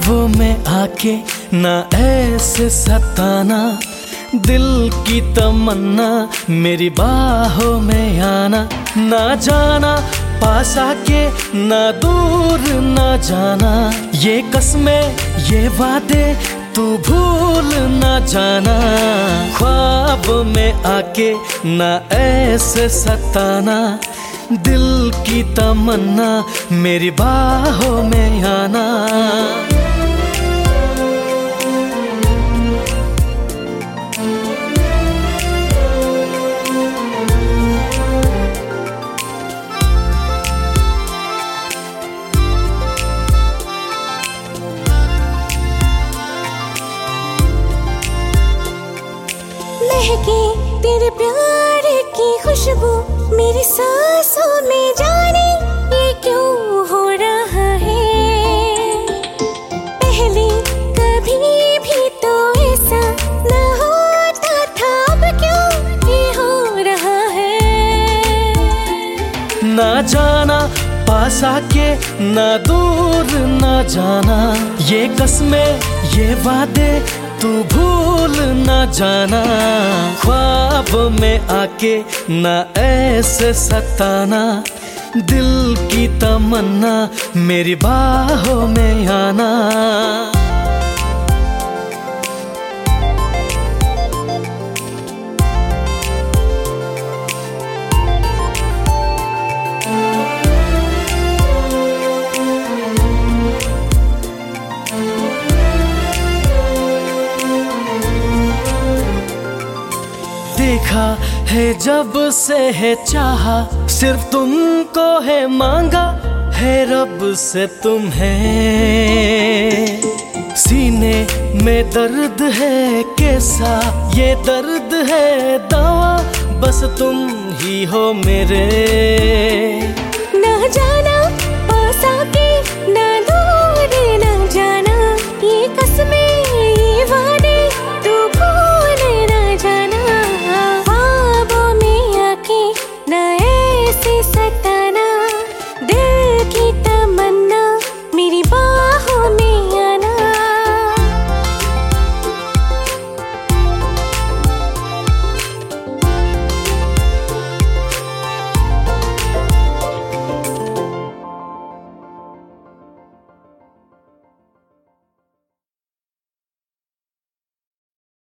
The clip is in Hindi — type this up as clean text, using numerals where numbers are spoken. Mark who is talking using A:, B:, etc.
A: ख्वाबों में आके ना ऐसे सताना, दिल की तमन्ना मेरी बाहों में आना। ना जाना पास आके ना दूर ना जाना, ये कसमें ये वादे तू भूल ना जाना। ख्वाब में आके ना ऐसे सताना, दिल की तमन्ना मेरी बाहों में आना।
B: महके तेरे प्यार की खुशबू मेरी सांसों में, जाने ये क्यों हो रहा है। पहले कभी भी तो ऐसा न होता था, अब क्यों ये हो रहा है।
A: ना जाना पास आके ना दूर ना जाना, ये कसमें ये वादे तू भूल ना जाना। ख्वाब में आके ना ऐसे सताना, दिल की तमन्ना मेरी बाहों में आना। देखा है जब से है चाहा, सिर्फ तुमको है मांगा है रब से तुम्हें। सीने में दर्द है कैसा ये दर्द है दवा, बस तुम ही हो मेरे।
B: ना जाना पास आके